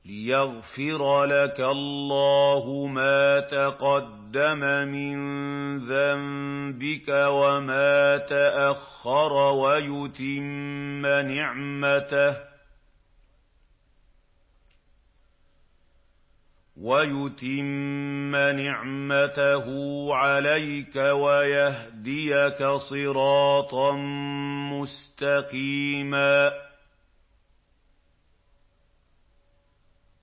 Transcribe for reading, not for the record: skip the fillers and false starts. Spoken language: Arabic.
لِّيَغْفِرَ لَكَ اللَّهُ مَا تَقَدَّمَ مِن ذَنبِكَ وَمَا تَأَخَّرَ وَيُتِمَّ نِعْمَتَهُ عَلَيْكَ وَيَهْدِيَكَ صِرَاطًا مُّسْتَقِيمًا